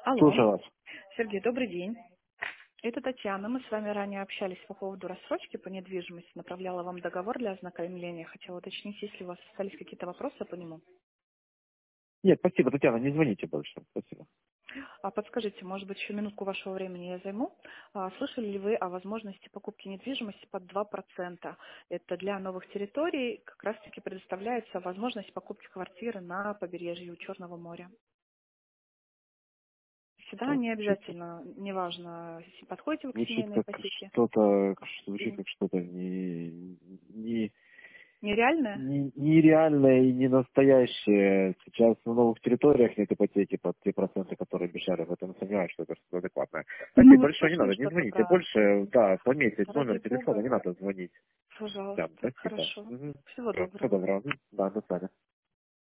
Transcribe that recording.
Алло, Слушаю вас. Сергей, добрый день. Это Татьяна. Мы с вами ранее общались по поводу рассрочки по недвижимости. Направляла вам договор для ознакомления. Хотела уточнить, если у вас остались какие-то вопросы по нему. Нет, спасибо, Татьяна, не звоните больше. Спасибо. А подскажите, может быть, еще минутку вашего времени я займу. Слышали ли вы о возможности покупки недвижимости под 2%? Это для новых территорий как раз-таки предоставляется возможность покупки квартиры на побережье у Черного моря. Всегда Так, не обязательно, неважно, подходите вы к звучит семейной как ипотеке. звучит как что-то Нереальное? нереальное и не настоящее. Сейчас на новых территориях нет ипотеки под те проценты, которые обещали. В этом сомневаюсь, что это что-то адекватное. Ну, Спасибо вы большое, не слышали надо, не что-то звоните про больше. Да, пометьте ради номер телефона, бога? не надо звонить. Да, Пожалуйста. спасибо. Хорошо. Угу. Всего Всего доброго. доброго. Да, до свидания.